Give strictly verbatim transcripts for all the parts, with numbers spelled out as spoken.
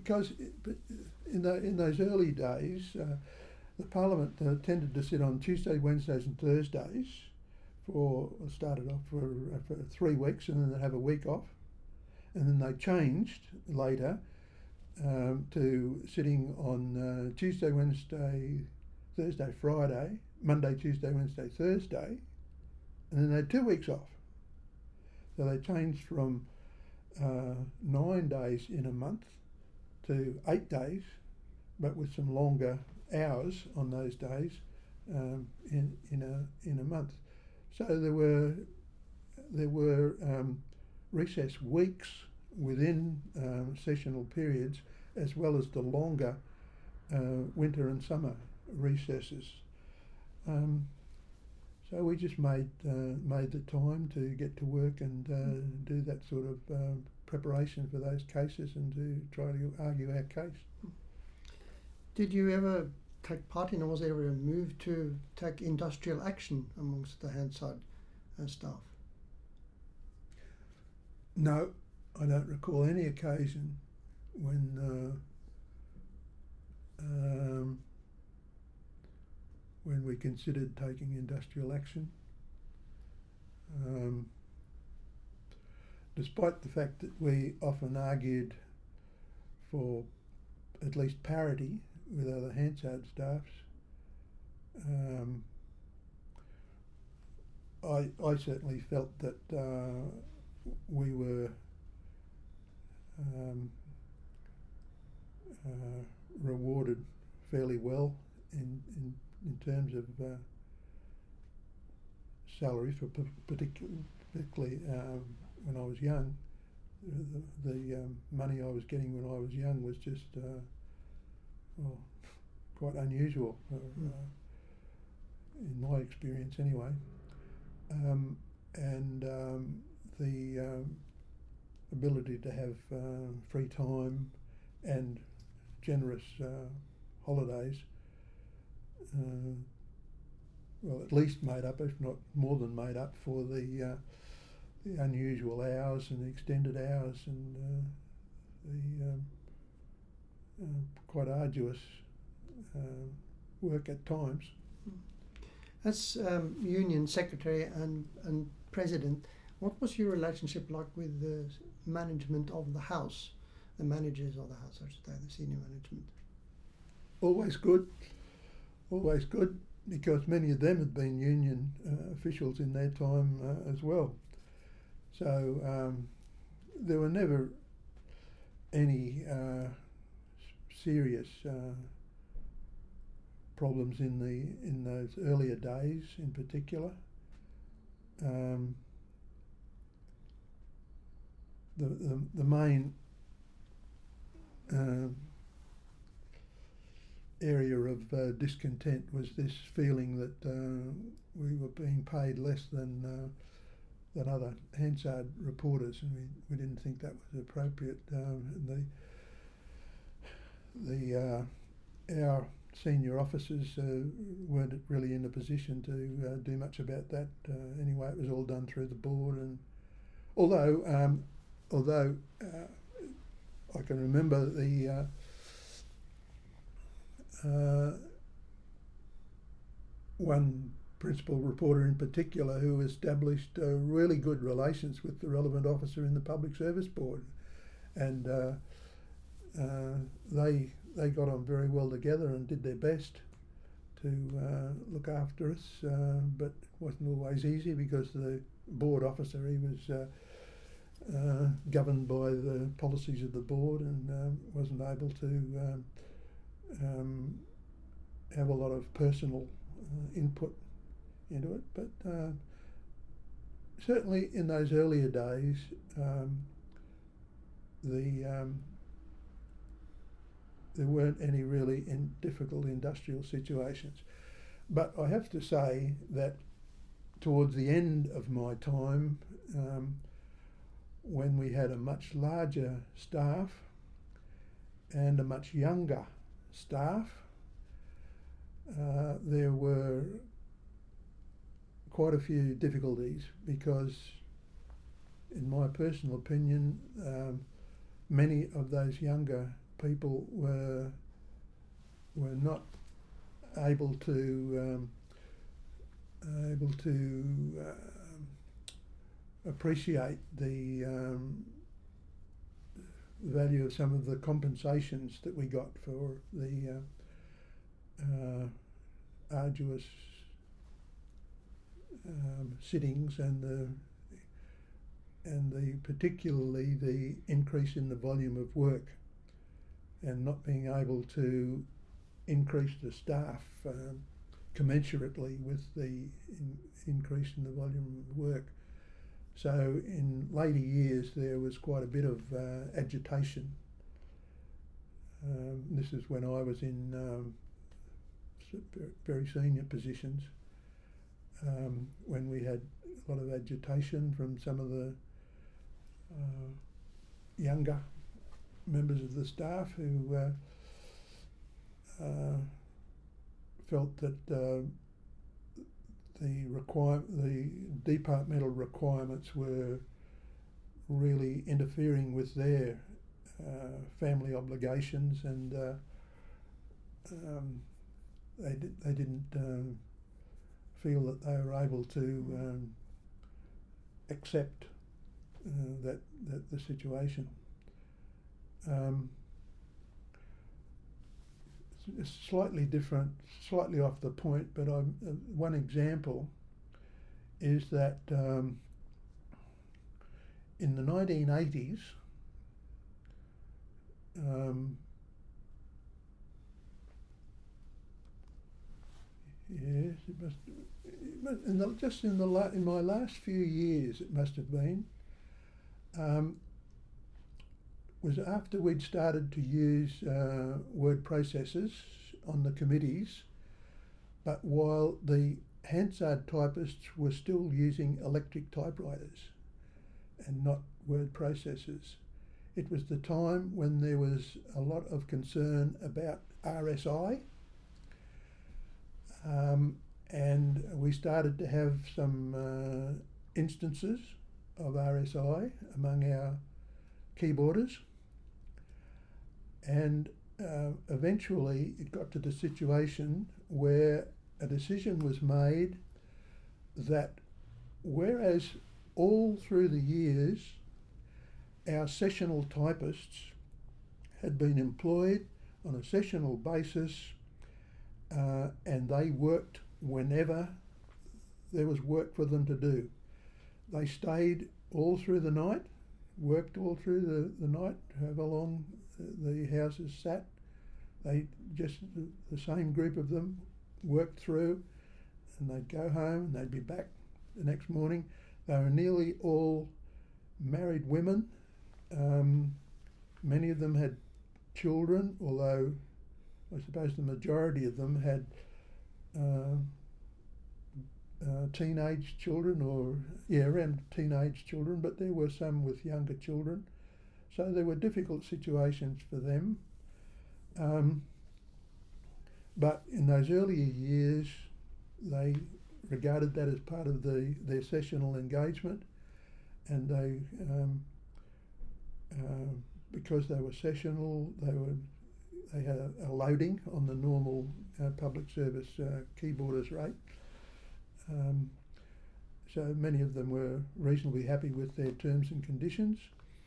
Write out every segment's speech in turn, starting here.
because in the, in those early days, uh, the Parliament uh, tended to sit on Tuesday, Wednesdays, and Thursdays. For started off for, uh, for three weeks, and then they'd have a week off, and then they changed later um, to sitting on uh, Tuesday, Wednesday, Thursday, Friday, Monday, Tuesday, Wednesday, Thursday, and then they had two weeks off. So they changed from uh, nine days in a month to eight days, but with some longer hours on those days um, in in a in a month. So there were there were um, recess weeks within um, sessional periods, as well as the longer uh, winter and summer recesses. Um, so we just made uh, made the time to get to work and uh, do that sort of uh, preparation for those cases and to try to argue our case. Did you ever take part in, or was there ever a move to take industrial action amongst the Hansard uh, staff? No, I don't recall any occasion when uh, um, when we considered taking industrial action. Um, despite the fact that we often argued for at least parity with other Hansard staffs, um, I, I certainly felt that uh, we were um, uh, rewarded fairly well in, in, in terms of uh, salary, for p- particular, particularly um, when I was young. The, the um, money I was getting when I was young was just uh, well, quite unusual, uh, mm. uh, in my experience anyway. Um, and um, the um, ability to have uh, free time and generous uh, holidays, uh, well, at least made up, if not more than made up, for the, uh, the unusual hours and the extended hours and uh, the um, uh, quite arduous uh, work at times. As um, union secretary and, and president, what was your relationship like with the management of the house, the managers of the house, I should say, the senior management? Always good, always good, because many of them had been union uh, officials in their time uh, as well. So um, there were never any uh, serious uh, problems in the in those earlier days, in particular. Um, the, the the main uh, area of uh, discontent was this feeling that uh, we were being paid less than uh, than other Hansard reporters, and we, we didn't think that was appropriate. Um, and the the uh, our senior officers uh, weren't really in a position to uh, do much about that. Uh, anyway, it was all done through the board, and although um, although uh, I can remember the uh, uh, one principal reporter in particular who established uh, really good relations with the relevant officer in the Public Service Board, and uh, uh, they they got on very well together and did their best to uh, look after us, uh, but it wasn't always easy because the board officer, he was uh, uh, governed by the policies of the board and um, wasn't able to um, um, have a lot of personal uh, input into it. But uh, certainly in those earlier days, um, the um, there weren't any really in difficult industrial situations. But I have to say that towards the end of my time, um, when we had a much larger staff and a much younger staff, uh, there were quite a few difficulties because, in my personal opinion, um, many of those younger people were were not able to um, able to uh, appreciate the um, value of some of the compensations that we got for the uh, uh, arduous um, sittings and the and the particularly the increase in the volume of work and not being able to increase the staff um, commensurately with the in, increase in the volume of work. So in later years there was quite a bit of uh, agitation. Um, this is when I was in um, very senior positions, um, when we had a lot of agitation from some of the uh, younger members of the staff who uh, uh, felt that uh, the require the departmental requirements were really interfering with their uh, family obligations, and uh, um, they di- they didn't um, feel that they were able to um, accept uh, that that the situation. Um, it's slightly different, slightly off the point, but I'm, uh, one example is that um, in the nineteen eighties, um, yes, it must, it must in the, just in the la- in my last few years, it must have been. Um, was after we'd started to use uh, word processors on the committees, but while the Hansard typists were still using electric typewriters and not word processors. It was the time when there was a lot of concern about R S I, um, and we started to have some uh, instances of R S I among our keyboarders. And uh, eventually it got to the situation where a decision was made that whereas all through the years our sessional typists had been employed on a sessional basis uh, and they worked whenever there was work for them to do. They stayed all through the night, worked all through the, the night, however long the houses sat. They just, the, the same group of them worked through, and they'd go home and they'd be back the next morning. They were nearly all married women. Um, many of them had children, although I suppose the majority of them had uh, uh, teenage children, or yeah, around teenage children, but there were some with younger children. So there were difficult situations for them. Um, but in those earlier years, they regarded that as part of the their sessional engagement, and they, um, uh, because they were sessional, they were they had a, a loading on the normal uh, public service uh, keyboarders rate. Um, so many of them were reasonably happy with their terms and conditions.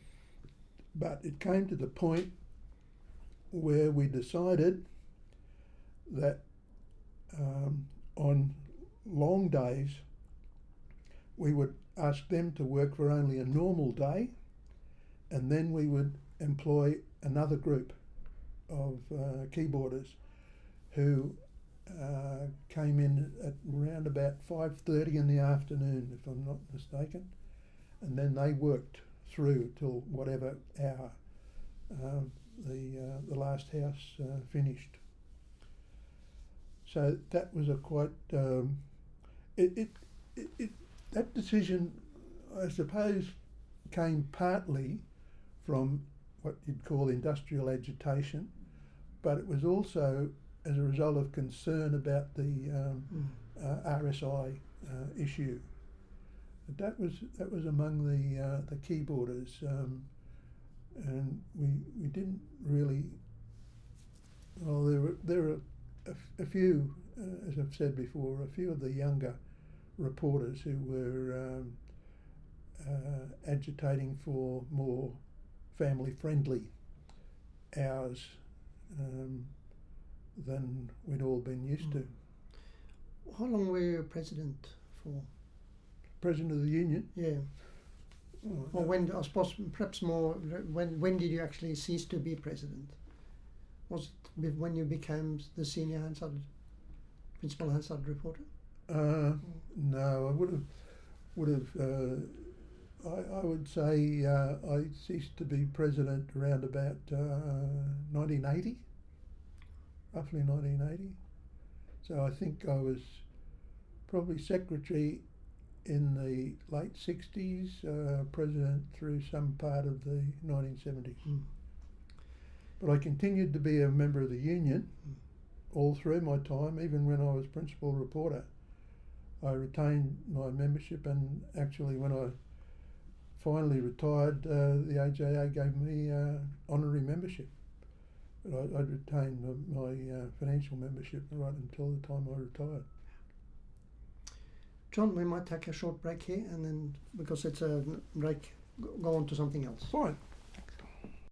But it came to the point where we decided that um, on long days we would ask them to work for only a normal day, and then we would employ another group of uh, keyboarders who uh, came in at around about five thirty in the afternoon, if I'm not mistaken, and then they worked through till whatever hour uh, the uh, the last house uh, finished. So that was a quite um, it, it, it, it that decision, I suppose, came partly from what you'd call industrial agitation, but it was also as a result of concern about the um, mm. uh, R S I uh, issue. That was that was among the uh, the keyboarders, um, and we we didn't really a few, uh, as I've said before, a few of the younger reporters who were um, uh, agitating for more family-friendly hours um, than we'd all been used to. How long were you president for? President of the Union? Yeah. Oh, Or when, I suppose, perhaps more, when when did you actually cease to be president? Was it be- when you became the senior Hansard, principal Hansard reporter? Uh, no, I would have, would have. Uh, I, I would say uh, I ceased to be president around about uh, nineteen eighty, roughly nineteen eighty. So I think I was probably secretary in the late sixties, uh, president through some part of the nineteen seventies. Mm. But I continued to be a member of the union Mm. all through my time, even when I was principal reporter. I retained my membership, and actually when I finally retired, uh, the A J A gave me uh, honorary membership. But I, I retained my, my uh, financial membership right until the time I retired. John, we might take a short break here, and then, because it's a break, go on to something else. Fine.